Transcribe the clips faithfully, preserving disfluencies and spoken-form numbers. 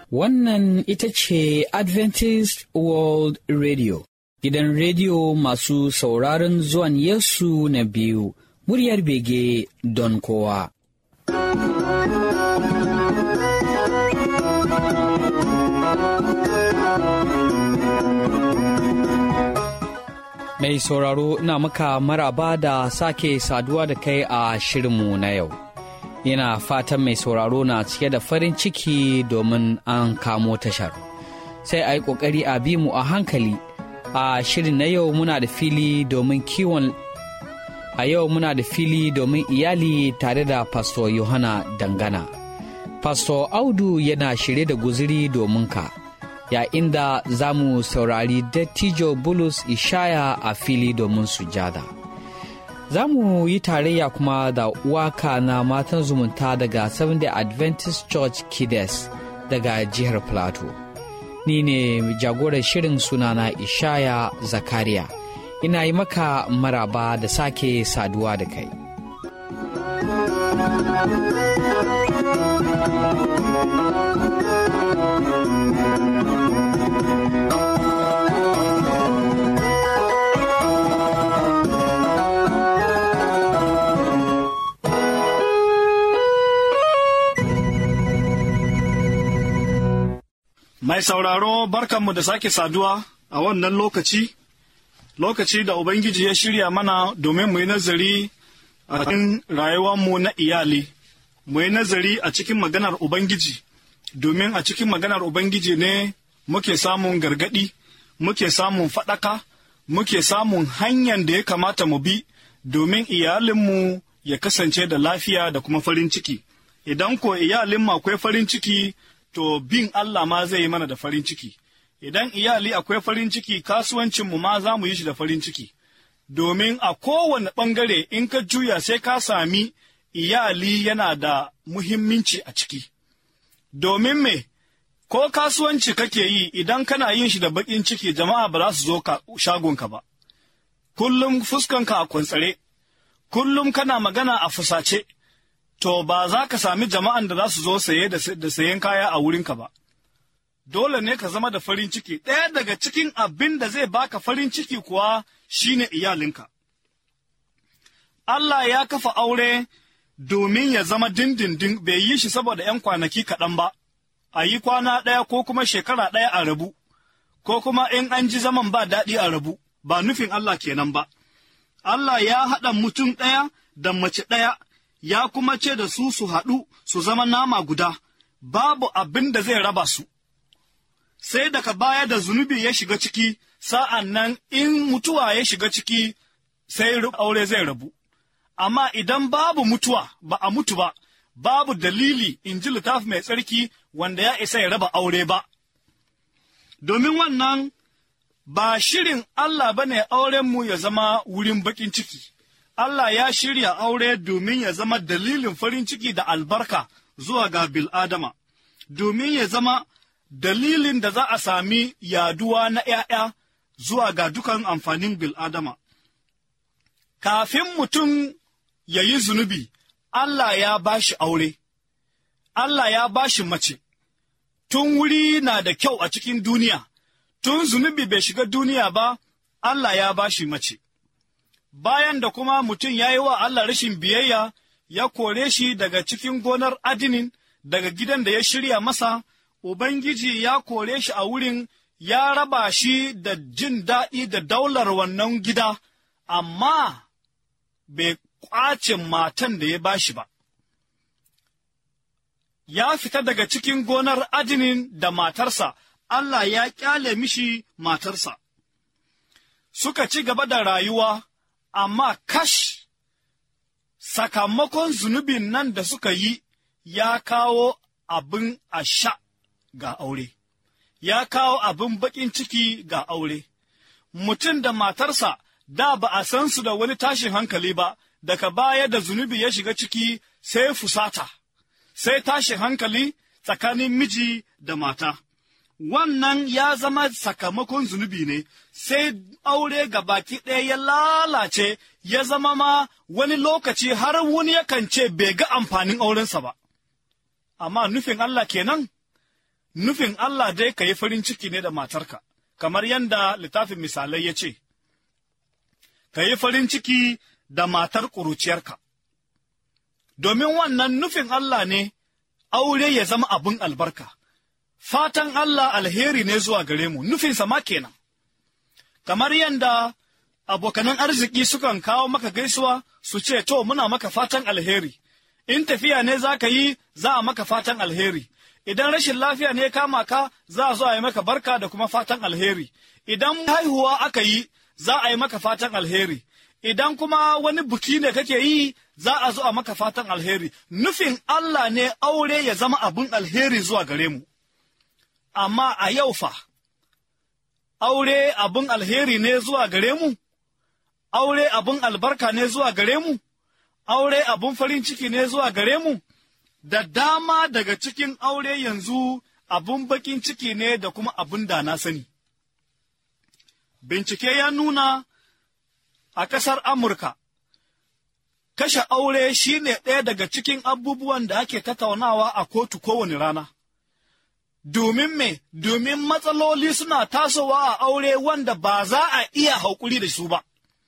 Wannan ita ce Adventist World Radio, gidan rediyo masu sauraron zuwan Yesu na biyu, muryar bege don kowa. Mai sauraro, ina maka maraba da sake saduwa da kai a shirinmu na yau. Ina fatan mai sauraro na cike da farin ciki domin an kamo tashar. Sai a yi ƙoƙari a bi mu a hankali. A shirin na yau muna da fili domin kiwon a yau muna da fili domin iyali tare da Pastor Yohana Dangana. Pastor Audu yana shirye da guziri domin ka. Ya inda za mu saurari Dattijo Bulus Ishaya a fili domin sujada. Za mu yi tarayya kuma da waka na matan zumunta daga Seventh-day Adventist Church Kides daga jihar Plateau. Ni ne jagorar shirin, sunana Ishaya Zakariya. Ina yi maka maraba da sake saduwa da kai. Mai sauraro, barkanmu da sake saduwa a wannan lokaci, lokaci da Ubangiji ya shirya mana domin mu yi nazari a cikin rayuwarmu na iyali, mu yi nazari a cikin maganar Ubangiji, domin a cikin maganar Ubangiji ne muke samun gargaɗi, muke samun faɗaka, muke samun hanyar da ya kamata mu bi domin iyalinmu ya kasance da lafiya da kuma farin ciki. Idan ko iyalinmu akwai farin ciki, to bin Allah ma zai yi mana da farin ciki. Idan iyali akwai farin ciki, kasuwancinmu ma za mu yi shi da farin ciki. Domin a kowane ɓangare in ka juya sai ka sami iyali yana da muhimmanci a ciki. Domin me, ko kasuwanci kake yi idan kana yin shi da baƙin ciki, jama'a ba za su zo ka shagonka ba. Kullum fuskanka a kwantsare, kullum kana magana a fusace, to ba za ka sami jama'an da za su zo saye da sayen kaya a wurinka ba. Dole ne ka zama da farin ciki. Ɗaya daga cikin abin da zai baka farin ciki kuwa shine iyalinka. Allah ya kafa aure domin ya zama dindindin, bai yi shi saboda ‘yan kwanaki kaɗan ba, a yi kwana ɗaya ko kuma shekara ɗaya a rabu, ko kuma in an ji zaman ba daɗi a rabu, ba nufin Allah kenan ba. Allah ya haɗa mutum ɗaya da mace ɗaya, ya kuma ce da su su haɗu su zama nama guda, babu abin da zai raba su. Sai daga baya da zunubi ya shiga ciki, sa'an nan in mutuwa ya shiga ciki, sai aure zai rabu. Amma idan babu mutuwa, ba a mutu ba, babu dalili in ji littafi mai tsarki wanda ya isa ya raba aure ba. Domin wannan, ba shirin Allah ba ne aurenmu ya zama wurin baƙin ciki. Allah ya shirya aure domin ya zama dalilin farin ciki da albarka zuwa ga bil'adama, domin ya zama dalilin da za a sami yaduwa na ’ya'ya zuwa ga dukan amfanin bil'adama. Kafin mutum ya yi zunubi, Allah ya ba shi aure, Allah ya ba shi mace, tun wuri na da kyau a cikin duniya, tun zunubi bai shiga duniya ba, Allah ya ba shi mace. Bayan da kuma mutum ya yi wa Allah rashin biyayya, ya kore shi daga cikin gonar adinin, daga gidan da ya shirya masa, Ubangiji ya kore shi a wurin, ya raba shi da jin daɗi da daular wannan gida, amma bai ƙwace matan da ya ba shi ba. Ya fita daga cikin gonar adinin da matarsa, Allah ya ƙyale mishi matarsa. Suka ci gaba da rayuwa, amma kash, sakamakon zunubin nan da suka yi ya kawo abin a sha ga aure, ya kawo abin baƙin ciki ga aure. Mutum da matarsa da ba a san su da wani tashin hankali ba, daga baya da zunubi ya shiga ciki sai fusata, sai tashin hankali tsakanin miji da mata. Wannan ya zama sakamakon zunubi ne, sai aure gabaki ɗaya ya lalace, ya zama ma wani lokaci har wani yakan ce bai ga amfanin aurensa ba. Amma nufin Allah kenan? nufin Allah dai ka yi farin ciki ne da matarka, kamar yadda littafin misalai ya ce, ka yi farin ciki da matar ƙuruciyarka, domin wannan nufin Allah ne aure ya zama abin albarka, fatan Allah alheri ne zuwa gare mu, nufinsa ma kenan. Kamar yadda abokanan arziki sukan kawo maka gaisuwa su ce, to, muna maka fatan alheri, in tafiya ne za ka yi, za a maka fatan alheri, idan rashin lafiya ne kama ka, za a zo a yi maka barka da kuma fatan alheri, idan haihuwa aka yi, za a yi maka fatan alheri, idan kuma wani buki ne kake yi, za a zo a maka fatan alheri. Nufin Allah ne aure ya zama abin alheri zuwa gare mu. Amma a yau fa, aure abin alheri ne zuwa gare mu? Aure abin albarka ne zuwa gare mu? Aure abin farin ciki ne zuwa gare mu? Da dama daga cikin aure yanzu abin bakin ciki ne da kuma abin da na sani. Bincike ya nuna a ƙasar Amurka, kashe aure shi ne ɗaya daga cikin abubuwan da ake tattaunawa a kotu kowane rana. Domin me, domin matsaloli suna tasowa a aure wanda ba za a iya haƙuri da su ba.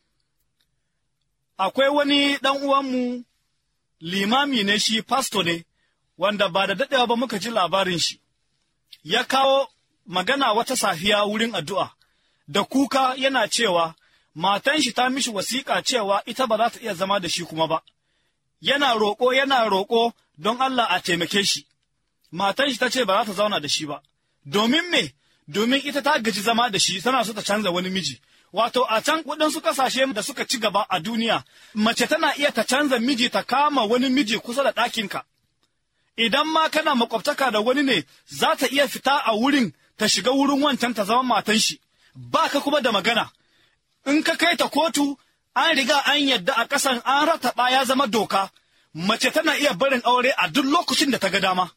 Akwai wani ɗan uwanmu, limami ne shi, fasto ne, wanda ba da daɗewa ba muka ji labarin shi, ya kawo magana wata safiya wurin addu'a, da kuka yana cewa, matan shi ta mishi wasiƙa cewa ita ba za ta iya zama da shi kuma ba, yana roƙo yana roƙo don Allah a taimake shi, matan shi ta ce ba za ta zauna da shi ba, domin me, domin ita ta gaji zama da shi, tana so ta canza wani miji. Wato, a can waɗansu ƙasashe da suka ci gaba a duniya, mace tana iya ta canza miji ta kama wani miji kusa da ɗakinka. Idan ma kana makwabtaka da wani ne, za ta iya fita a wurin ta shiga wurin wancan ta zama matan shi, ba ka kuma da magana. In ka kai ta kotu, an riga an yadda a ƙasan an rataɓa ya zama doka, mace tana iya barin aure a duk lokacin da ta ga dama.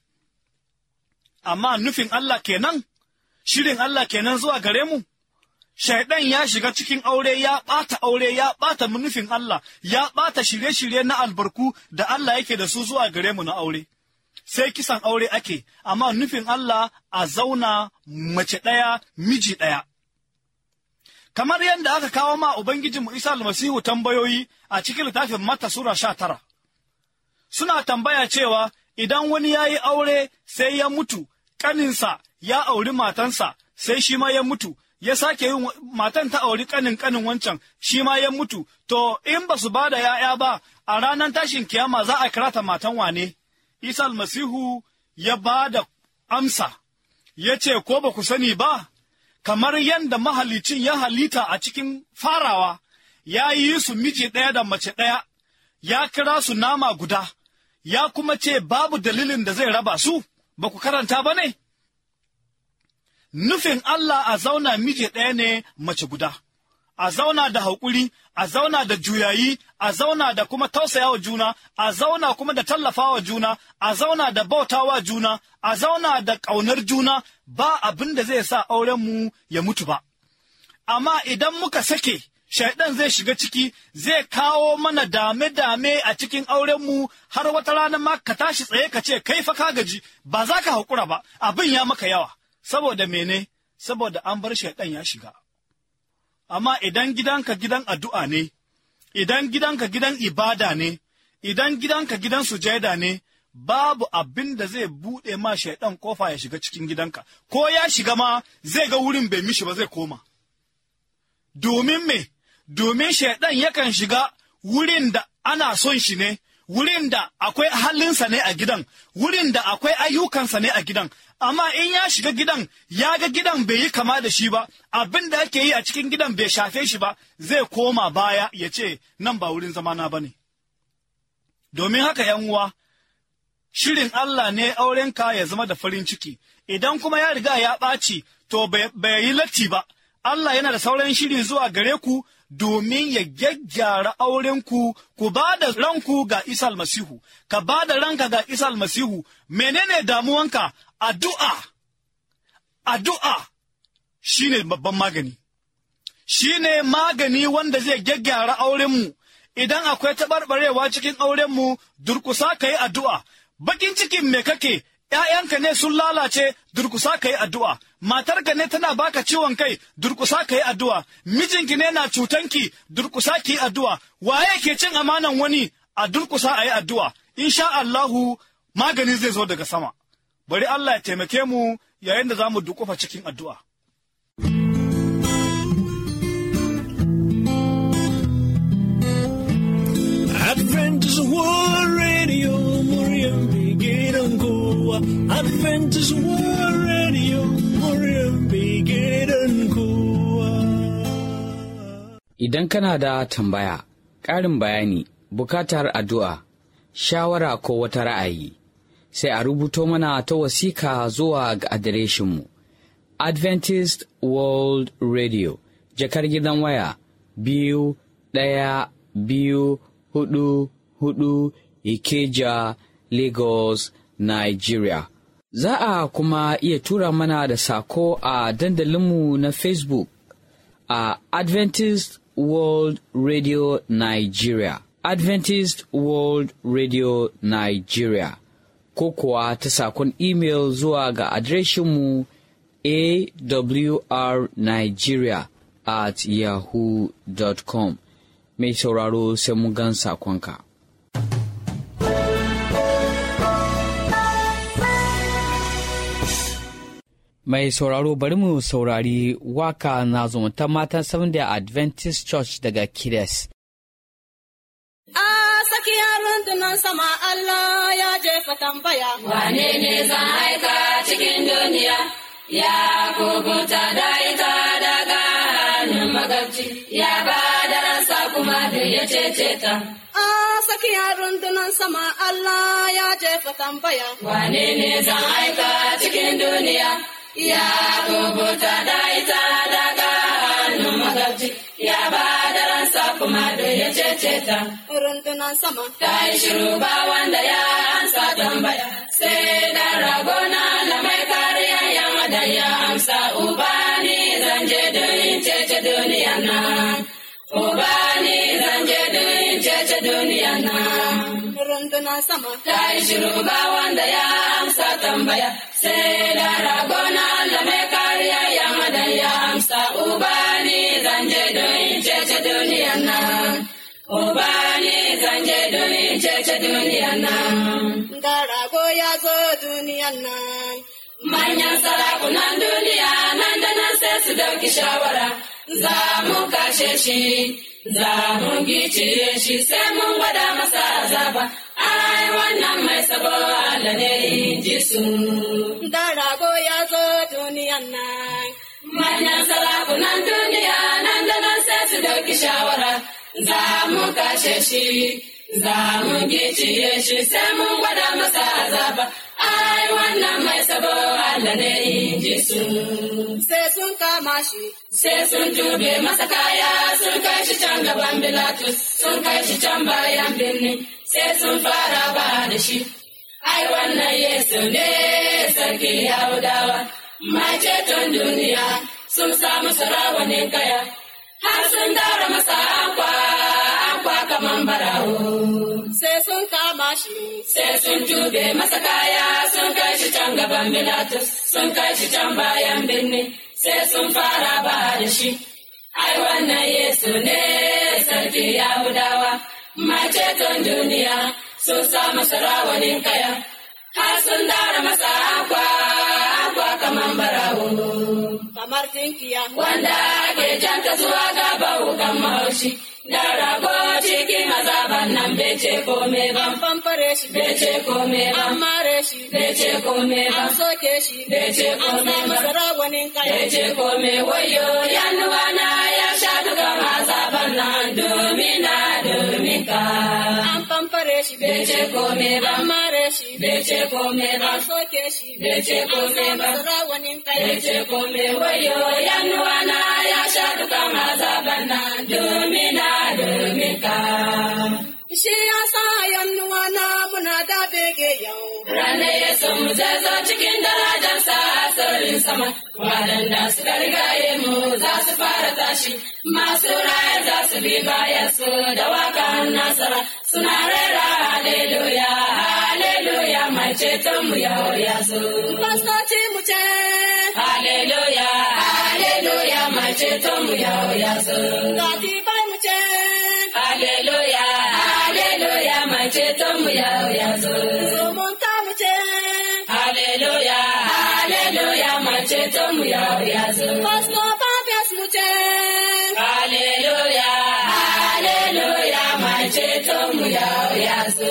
Amma nufin Allah kenan, shirin Allah kenan zuwa gare mu. Shaiɗan ya shiga cikin aure, ya ɓata aure, ya ɓata nufin Allah, ya ɓata shirye-shirye na albarku da Allah yake da su zuwa gare mu na aure. Sai kisan aure ake, amma nufin Allah a zauna mace ɗaya, miji ɗaya. Kamar yadda aka kawo ma Ubangijinmu Isa almasihu tambayoyi a cikin littafin Matta Sura sha tara. Suna tambaya cewa idan wani ya yi aure sai ya mutu, ƙaninsa ya auri matansa, sai shi ma ya mutu, ya sake yin matan ta auri ƙanin ƙanin wancan, shi ma ya mutu, to in ba su ba da ‘ya'ya ba, a ranar tashin kiyama za a kira ta matan wane? Isa almasihu ya ba da amsa, ya ce, ko ba ku sani ba, kamar yadda mahalicin ya halitta a cikin farawa, ya yi su miji ɗaya da mace ɗaya, ya kira su nama guda, ya kuma ce babu dalilin da zai raba su, ba ku karanta ba ne? Nufin Allah a zauna miji ɗaya ne mace guda, a zauna da haƙuri, a zauna da juyayi, a zauna da kuma tausayawa juna, a zauna kuma da tallafawa juna, a zauna da bautawa juna, a zauna da ƙaunar juna, ba abin da zai sa aurenmu ya mutu ba. Amma idan muka sake, Shaiɗan zai shiga ciki, zai kawo mana dame-dame a cikin aurenmu har wata rana ma ka tashi tsaye ka ce, kai fa ka gaji, ba za ka haƙura ba, abin ya maka yawa. Saboda mene? Saboda an bar Shaiɗan ya shiga. Amma idan gidanka gidan addu'a ne, idan gidanka gidan ibada ne, idan gidanka gidan sujada ne, babu abin da zai buɗe ma Shaiɗan kofa ya shiga cikin gidanka, ko ya shiga ma zai ga wurin bai mishi ba zai koma. Domin me? Domin Shaiɗan yakan shiga wurin da ana son shi ne, wurin da akwai halinsa ne a gidan, wurin da akwai ayyukansa ne a gidan, amma in ya shiga gidan, ya ga gidan bai yi kama da shi ba, abin da ake yi a cikin gidan bai shafe shi ba, zai koma baya ya ce, nan ba wurin zamana ba ne. Domin haka ‘yan uwa, shirin Allah ne aurenka ya zama da farin ciki, idan kuma ya riga ya ɓaci, to bai yi latti ba, Allah yana da sauran shiri zuwa gare ku, domin ya gyaggyara aurenku, ku ba da ranku ga Isa almasihu, ka ba da ranka ga Isa almasihu, menene damuwanka? Addu'a, addu'a shi ne babban magani, shi ne magani wanda zai gyaggyara aurenmu, idan akwai taɓarɓarewa cikin aurenmu, durkusa ka yi addu'a, bakin cikin me kake, ‘ya'yanka ne sun lalace, durkusa ka yi addu'a, matarka ne tana baka ciwon kai, durkusa ka yi addu'a, mijinki ne na cutanki, durkusa ki yi addu'a, waye ke cin amanan wani a durkusa a yi addu'a, insha Allahu magani zai zo daga sama. Bari Allah ya taimake mu yayin da za mu dukufa cikin addu'a. Adventist World Radio, Muriel Bigiran Kowa. Adventist World Radio, Muriel Bigiran Kowa. Idan kana da tambaya, ƙarin bayani, bukatar addu'a, shawara ko wata ra'ayi, sai a rubuto mana ta wasika zuwa ga adireshinmu. Adventist World Radio, jakar gidan waya, biyu ɗaya biyu hudu hudu Ikeja, Lagos, Nigeria. Za a kuma iya tura mana da sako a dandalinmu na Facebook a Adventist World Radio Nigeria. Adventist World Radio Nigeria. Ko kuwa ta sakon email zuwa ga adireshinmu awrnigeria at yahoo dot com. Mai sauraro sai mun gan sakonka. Mai sauraro bari mu saurari waka na zumunta matan Seventh-day Adventist Church daga Kides. A sakiyar rundunar sama Allah ya jefa tambaya. Wane ne zan aika cikin duniya? Ya kubuta da ita daga hannun magabci, ya ba da ransa kuma da ya cece ta. A sakiyar rundunar sama Allah ya jefa tambaya. Wane ne zan aika cikin duniya? Ya kubuta da ita daga hannun magabci, ya ba da ransa kuma da ya cece ta. Rundunar sama ta yi shiru ba wanda ya ansa tambaya, sai da ragona da mai kariya yan da ya amsa. Ubani zan je don cece duniya nan, Ubani zan je don cece duniya nan. Rundunar sama ta yi shiru ba wanda ya amsa tambaya, sai da ragona da mai kariya yan da ya amsa. Ubani zan je don cece duniya nan, Ubani zan je don cece duniya nan. Da rago ya zo duniyan nan, manyan sarakunan duniya nan da nan sai su dauki shawara. Za mu kashe shi, za mu giciye shi, sai mun gwada masa azaba. Ai wannan mai sabo Allah ne in ji su. Da rago ya zo duniyan nan, manyan sarakunan duniya nan da nan sai su dauki shawara. Za mu kashe shi, za mu giciye shi, sai mun gwada masa azaba. Ai wannan mai sabo Allah ne in ji su. Sai sun kama shi, sai sun tube masa kaya, sun kai shi can gaban Bilatus, sun kai shi can bayan birni, sai sun fara ba da shi. Ai wannan Yesu ne sarki Yahudawa, mai ceton duniya, sun samu sarawanin kaya, har sun dara masa ankwa, ankwa kaman barawo. Sai sun kama shi, sai sun tube masa kaya, sun kai shi can gaban Bilatus, sun kai shi can bayan birni, sai sun fara ba da shi. Ai wannan Yesu ne sarki Yahudawa, mai ceton duniya, sun samu sarawanin kaya, har sun dara masa ankwa, ankwa kaman barawo. Kamar tinkiya wanda ke janta zuwa gaba wukan mahaushi, da rago cikin azaban nan bai ce kome ba. An famfare shi bai ce kome ba. An mare shi bai ce kome ba. An soke shi bai ce kome ba. An sa rawanin kaya bai ce kome. Wayo yanuwa na ya sha dukan azaban nan domin na domin ka. An famfare shi bai ce kome ba. An mare shi bai ce kome ba. An soke shi bai ce kome ba. An sa rawanin kaya bai ce kome. Wayo yanuwa na ya sha dukan azaban nan domin na domin ka. Shi ya sa yannuwa na muna da bege yau. Rane ya mu zai zo cikin darajarsa sararin sama. Waɗanda suka rigaye mu za su fara tashi. Masu raya za su bi bayan su da wakan nasara. Suna rera haleluya, haleluya, mai ceton mu yau ya zo. Fastoci mu ce, Haleluya, Haleluya, mai ceton mu yau ya zo. Katibai mu ce, Haleluya, Haleluya, mai ceton mu yau ya zo. Zumunta mu ce, Haleluya, Haleluya, mai ceton mu yau ya zo. Pastor Fabius mu ce, Haleluya, Haleluya, mai ceton mu yau ya zo.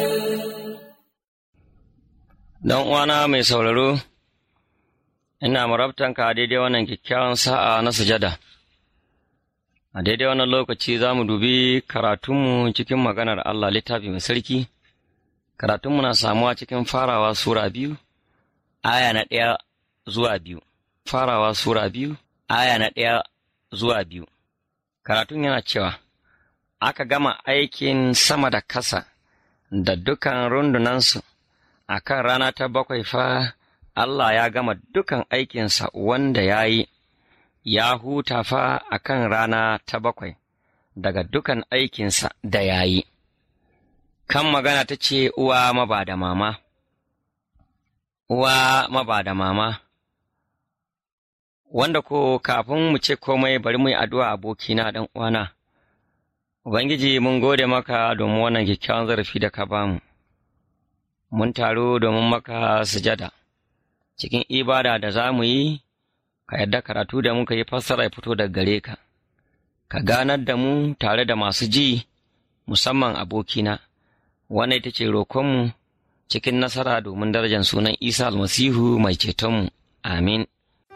Dan uwana mai sauraro, ina marabtanka a daidai wannan kyakkyawan sa'a na sujada. A daidai wannan lokaci za mu dubi karatunmu cikin maganar Allah littafi mai sarki. Karatunmu na samuwa cikin farawa Sura biyu, aya na ɗaya zuwa biyu. Farawa Sura biyu, aya na ɗaya zuwa biyu. Karatun yana cewa, aka gama aikin sama da kasa da dukan rundunansu. A kan rana ta bakwai fa, Allah ya gama dukan aikinsa wanda ya yi, ya huta fa a kan rana ta bakwai, daga dukan aikinsa da ya yi. Kan magana ta ce, Uwa maba da mama, uwa maba da mama, wanda ko kafin mu ce komai bari mu yi addu'a abokina ɗan uwana. Ubangiji mun gode maka domin wannan kyakkyawan zarafi da ka bamu. Mun taru domin maka sujada, cikin ibada da za mu yi, ka yadda karatu da muka yi fassara ya fito daga gare ka, ka ganar da mu tare da masu ji, musamman abokina, wannan ita ce roƙonmu cikin nasara domin darajar sunan Isa almasihu mai cetonmu. Amin.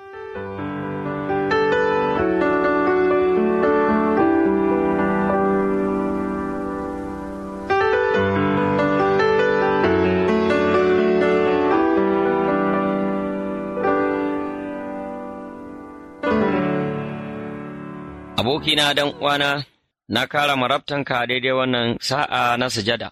Abokina dan uwana, na kara marabtanka daidai wannan sa'a na sujada.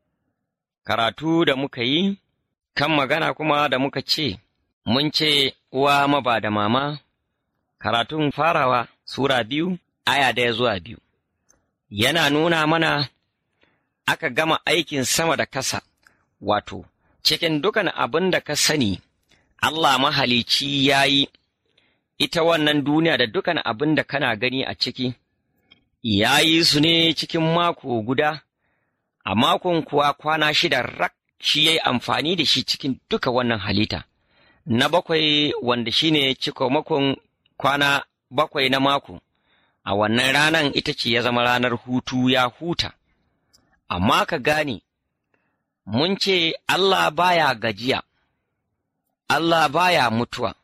Karatu da muka yi, kan magana kuma da muka ce, mun ce uwa maba da mama, karatun farawa Sura biyu, aya daya zuwa biyu. Yana nuna mana aka gama aikin sama da kasa, wato, cikin dukan abin da ka sani, Allah mahalici ya yi. Ita wannan duniya da dukan abin da kana gani a ciki, ya yi su ne cikin mako guda, a makon kuwa kwana shida rak shi ya yi amfani da shi cikin duka wannan halitta. Na bakwai wanda shi ne cikomakon kwana bakwai na mako, a wannan ranan ita ce ya zama ranar hutu ya huta. Amma ka gane, mun ce Allah baya gajiya, Allah baya mutuwa.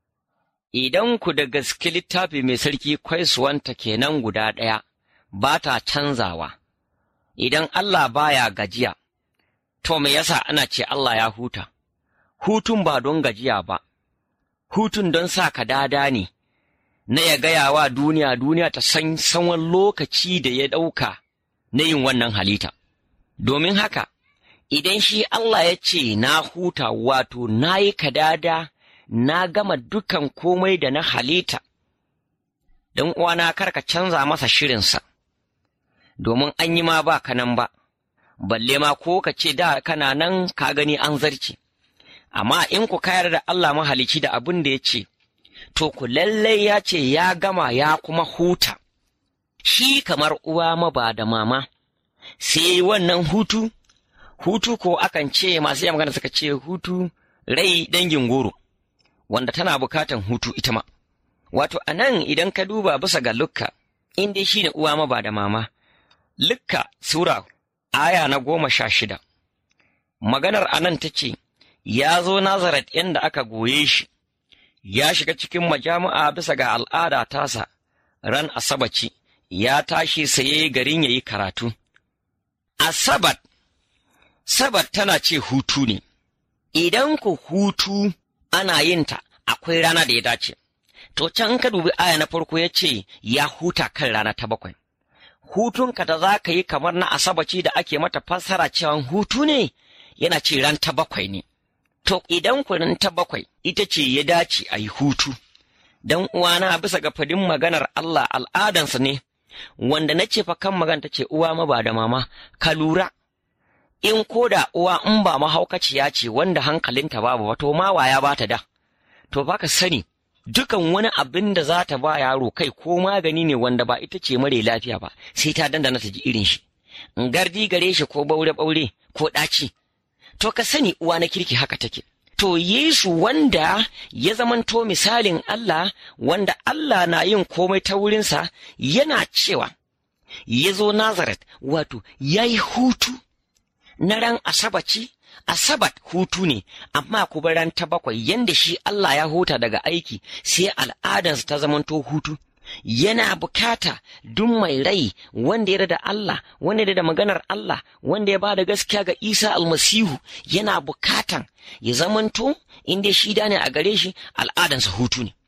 Idan ku da gaske littafi mai sarki kwaisuwanta kenan guda ɗaya, ba ta canzawa, idan Allah baya gajiya, to me yasa ana ce Allah ya huta? Hutun ba don gajiya ba, hutun don sa ka dada ne, na ya gaya wa duniya duniya ta san tsawon lokaci da ya ɗauka na yin wannan halitta. Domin haka, idan shi Allah ya ce na huta wato na yi kadada, na gama dukan komai da na halitta, don uwana karka canza masa shirinsa, domin an yi ma ba ka nan ba, balle ma ko ka ce da kana nan ka gani an zarce, amma in ku kayar da Allah mahalici da abin da ya ce, to ku lallai ya ce ya gama ya kuma huta, shi kamar uwa maba da mama, sai wannan hutu, hutu ko akan ce masu yi magana suka ce hutu rai dangin goro. Wanda tana bukatan hutu ita ma. Wato, a nan idan ka duba bisa ga Lukka, inda shi ne uwa maba da mama, Lukka Sura, aya na goma sha shida, maganar a nan ta ce, ya zo Nazaret inda aka goye shi, ya shiga cikin majami'a bisa ga al'ada tasa, ran Asabaci, ya tashi saye garin ya yi karatu. Asabat, Sabat tana ce hutu ne, idan ku hutu ana yin ta akwai rana da ya dace. To can ka dubi aya na farko ya ce ya huta kan rana ta bakwai. Hutunka da za ka yi kamar na Asabaci da ake mata fassara cewa hutu ne, yana ce ran ta bakwai ne. To idan kunin ta bakwai ita ce ya dace a yi hutu, don uwana bisa ga fadin maganar Allah al'adansa ne, wanda na ce fa kan magana ta ce uwa ma ba da mama, ka lura, in ko da uwa in ba mahaukaciya ce wanda hankalinta babu ba to ma waya ba ta da, to baka sani dukan wani abin da za ta ba yaro kai ko magani ne wanda ba ita ce mare lafiya ba sai ta dandana ta ji irin shi, in gardi gare shi ko baure-baure ko ɗaci. To ka sani uwa na kirki haka take. To Yesu wanda ya zamanto misalin Allah, wanda Allah na yin komai ta wurinsa, yana cewa ya zo Nazaret, wato ya yi hutu na ran Asabaci, Asabat hutu ne, amma kuma ran ta bakwai yanda shi Allah ya huta daga aiki sai al'adarsa ta zamanto hutu. Yana bukata duk mai rai wanda ya da Allah, wanda ya da maganar Allah, wanda ya ba da gaskiya ga Isa almasihu, yana bukatan ya zamanto inda shi da ne a gare shi al'adansa hutu ne.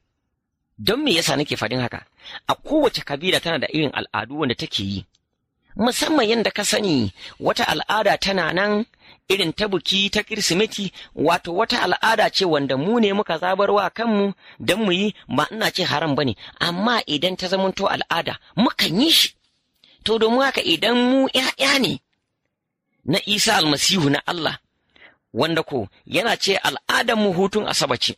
Don me yasa nake faɗin haka? A kowace kabila tana da irin al'adu wanda take yi, musamman yadda ka sani wata al'ada tana nan irin ta buki ta Kirsimeti, wato wata al'ada ce wanda mu ne muka zabarwa kanmu don mu yi, ba ina ce haram bane, amma idan ta zamanto al'ada mukan yi shi. To domin haka idan mu ‘ya'ya ne na Isa almasihu na Allah, wanda ko yana ce al'adan mu hutun Asabaci,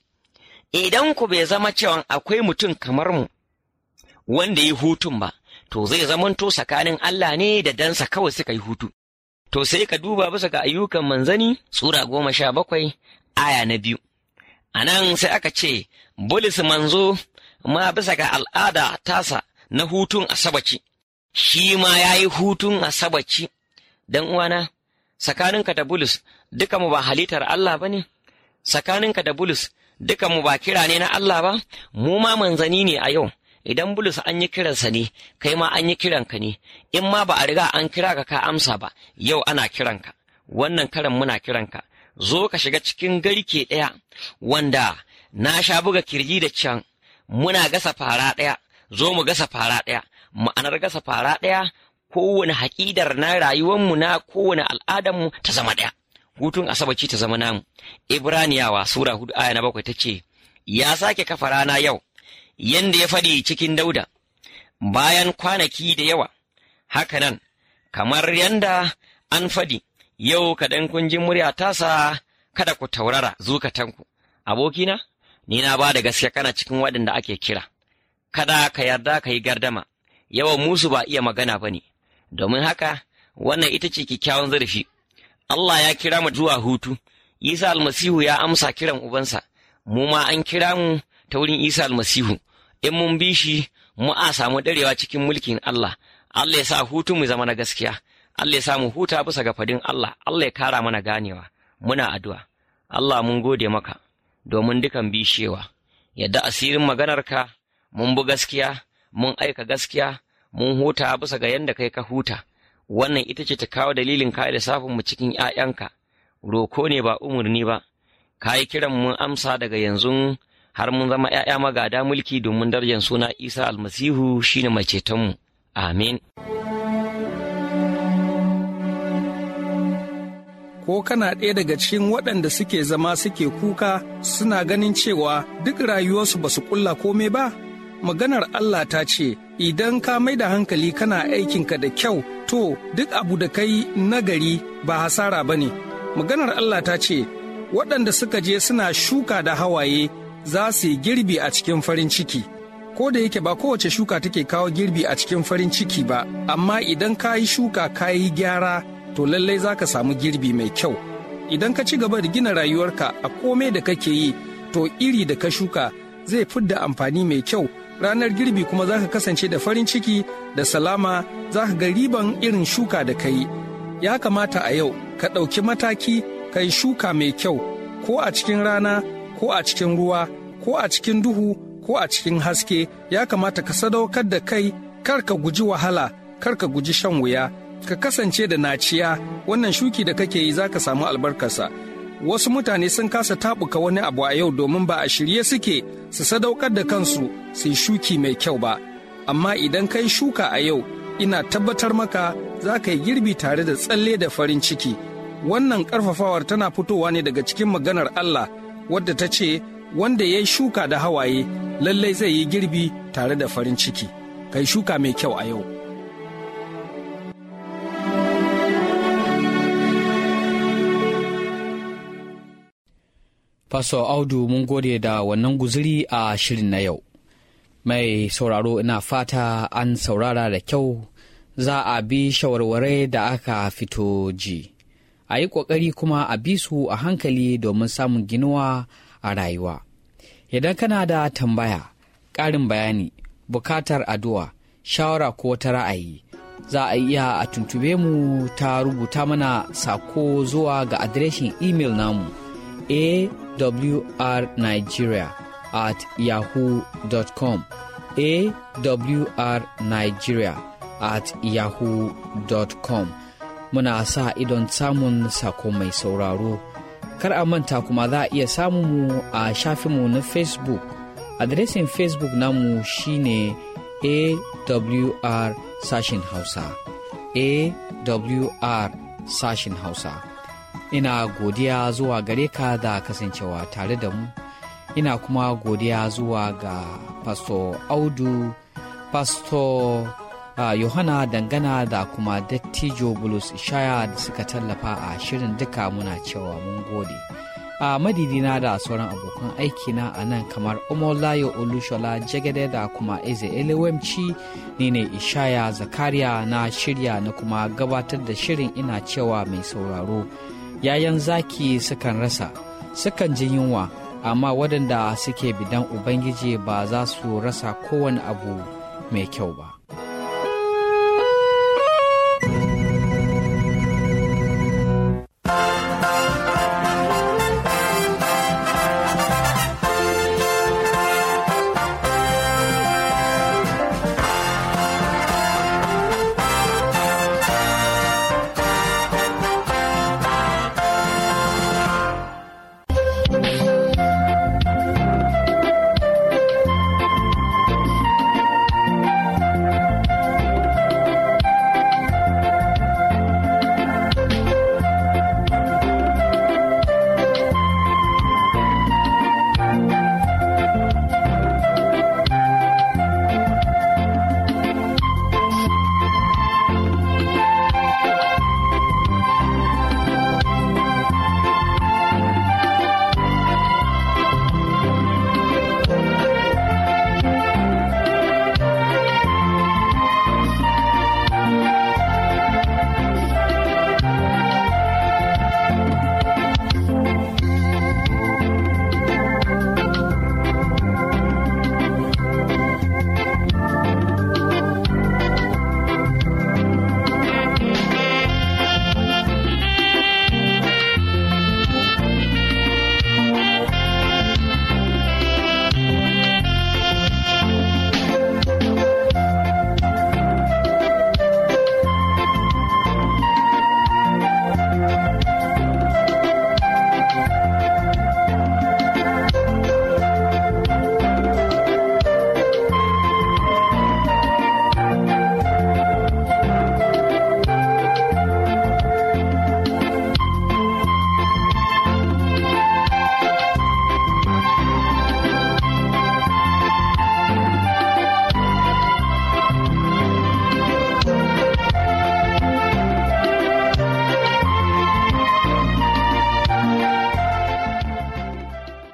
idan ku bai zama cewa akwai mutum kamar mu wanda yi hutun ba, to zai zamanto tsakanin Allah ne da dansa kawai suka yi hutu. To sai ka duba bisa ga ayyukan manzani Sura goma sha bakwai aya na biyu. A nan sai aka ce, Bulus manzo ma bisa ga al'ada tasa na hutun Asabaci, shi ma ya yi hutun Asabaci. Dan uwana, tsakaninka da Bulus duka mu ba halittar Allah ba ne? Tsakaninka da Bulus duka mu ba kira ne na Allah ba? Mu ma manzani ne a yau. Idan Bulus an yi kiransa ne, kai ma an yi kiranka ne, in ma ba a riga an kira ka ka amsa ba, yau ana kiranka, wannan karan muna kiranka, zo ka shiga cikin garke ɗaya, wanda na sha buga kirji da can, muna gasa fara ɗaya, zo mu gasa fara ɗaya, ma'anar gasa fara ɗaya, kowane haƙidar na rayuwanmu na kowane al'adarmu ta zama ɗaya, hutun Asabaci ta zama namu. Ibraniyawa Sura hudu aya na bakwai ta ce, ya sake kafa rana yau, yanda ya faɗi cikin Dauda, bayan kwanaki da yawa, haka nan, kamar yanda an faɗi, yau kaɗan kun ji murya tasa, kada ku taurara zukatanku. Abokina, ni na ba da gaskiya kana cikin waɗanda ake kira, kada ka yarda ka yi gardama, yawan musu ba iya magana ba ne, domin haka, wannan ita ce kyakkyawan zarafi. Allah ya kira mu zuwa hutu, Isa almasihu ya amsa kiran ubansa, mu ma an kira mu ta wurin Isa almasihu, in mun bi shi mu a samu darewa cikin mulkin Allah. Allah ya sa hutu mu zama na gaskiya, Allah ya sa mu huta bisa ga fadin Allah, Allah ya kara mana ganewa. Muna addu'a, Allah mun gode maka domin dukan bishewa, yadda asirin maganarka mun bi gaskiya, mun aika gaskiya, mun huta bisa ga yanda kai ka huta. Wannan ita ce ta kawo dalilin ka da safin mu cikin ‘ya'yanka, roko ne ba umarni ba, ka yi kiran mun amsa daga yanzu har mun zama ‘ya'ya magada mulki domin darajar suna Isa almasihu shine mai cetonmu. Amin. Ko kana ɗaya daga cikin waɗanda suke zama suke kuka suna ganin cewa duk rayuwarsu ba su ƙulla komai ba? Maganar Allah ta ce, idan ka mai da hankali kana aikinka da kyau, to duk abu da kai nagari ba hasara ba ne. Maganar Allah ta ce, waɗanda suka je suna shuka da hawaye za su yi girbi a cikin farin ciki. Ko da yake ba kowace shuka take kawo girbi a cikin farin ciki ba, amma idan ka yi shuka ka yi gyara, to lallai za ka samu girbi mai kyau. Idan ka ci gaba da gina rayuwarka a komai da kake yi, to iri da ka shuka zai fidda amfani mai kyau. Ranar girbi kuma za ka kasance da farin ciki da salama, za ka ga riban irin shuka da ka yi. Ya kamata a yau ka ɗauki mataki ka yi shuka mai kyau, ko a cikin rana, ko a cikin ruwa, ko a cikin duhu, ko a cikin haske. Ya kamata ka sadaukar da kai, kar ka guji wahala, kar ka guji shan wuya, ka kasance da naciya. Wannan shuki da kake yi za ka samu albarkarsa. Wasu mutane sun kasa taɓuka wani abu a yau domin ba a shirye suke su sadaukar da kansu su yi shuki mai kyau ba. Amma idan kai shuka a yau, ina tabbatar maka za ka yi girbi tare da tsalle da farin ciki. Wannan ƙarfafawar tana fitowa ne daga cikin maganar Allah, wadda ta ce, wanda ya yi shuka da hawaye, lallai zai yi girbi tare da farin ciki. Kai shuka mai kyau a yau. Pastor Audu mun gode da wannan guzuri a shirin na yau. Mai sauraro ina fata an saurara da kyau, za a bi shawarware da aka fito ji. A yi ƙoƙari kuma a bi su a hankali domin samun ginuwa a rayuwa. Idan kana da tambaya, ƙarin bayani, bukatar addu'a, shawara ko ta ra'ayi, za a iya a tuntube mu ta rubuta mana sako zuwa ga adireshin imel namu awrnigeria at yahoo dot com awrnigeria at yahoo dot com. Muna sa idon samun sako mai sauraro. Kar a manta kuma za a iya samun mu a shafinmu na Facebook. Adireshin Facebook namu shine A W R sashin Hausa. A W R sashin Hausa. Ina godiya zuwa gare ka da kasancewa tare da mu. Ina kuma godiya zuwa ga Pastor Audu, Pastor uh, Yohana Dangana da kuma Dattijo Bulus Ishaya da suka tallafa a shirin duka muna cewa mun gode. A madidina da sauran abokan aikina a nan kamar Omolayo Olushola Jagede da kuma Eze Elewemci, ni ne Ishaya Zakariya na shirya na kuma gabatar da shirin ina cewa mai sauraro. Yayan zaki sukan rasa, sukan ji yunwa, amma waɗanda suke bidan Ubangiji ba za su rasa kowane abu mai kyau ba.